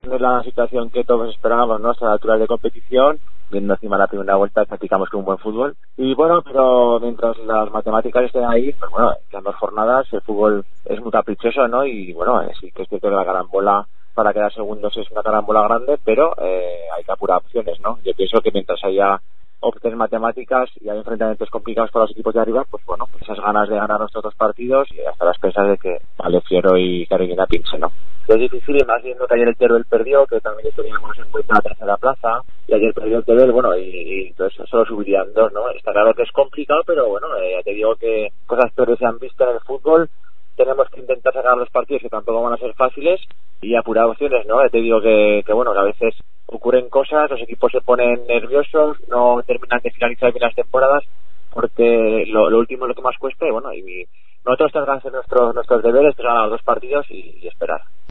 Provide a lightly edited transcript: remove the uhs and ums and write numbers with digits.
no es la situación que todos esperábamos, ¿no? A la altura de competición, viendo encima la primera vuelta, practicamos con un buen fútbol. Y bueno, pero mientras las matemáticas estén ahí, pues bueno, en 2 jornadas el fútbol es muy caprichoso, ¿no? Y bueno, sí que es cierto que la carambola para quedar segundos es una carambola grande, pero hay que apurar opciones, ¿no? Yo pienso que mientras haya opciones matemáticas y hay enfrentamientos complicados para los equipos de arriba, pues bueno, pues esas ganas de ganar nuestros 2 partidos y hasta las pensas de que Alefiero y Carolina pinche, ¿no? Lo difícil, y más viendo que ayer el Teruel perdió, que también teníamos en cuenta la tercera plaza, y ayer perdió el Teruel, bueno, y entonces solo subirían 2, ¿no? Está claro que es complicado, pero bueno, ya te digo que cosas peores se han visto en el fútbol. Tenemos que intentar sacar los partidos que tampoco van a ser fáciles y apurar opciones, ¿no? Ya te digo que bueno, que a veces ocurren cosas, los equipos se ponen nerviosos, no terminan de finalizar bien las temporadas, porque lo último es lo que más cuesta, y bueno, y nosotros tenemos que hacer nuestros deberes, que son ganar 2 partidos y esperar.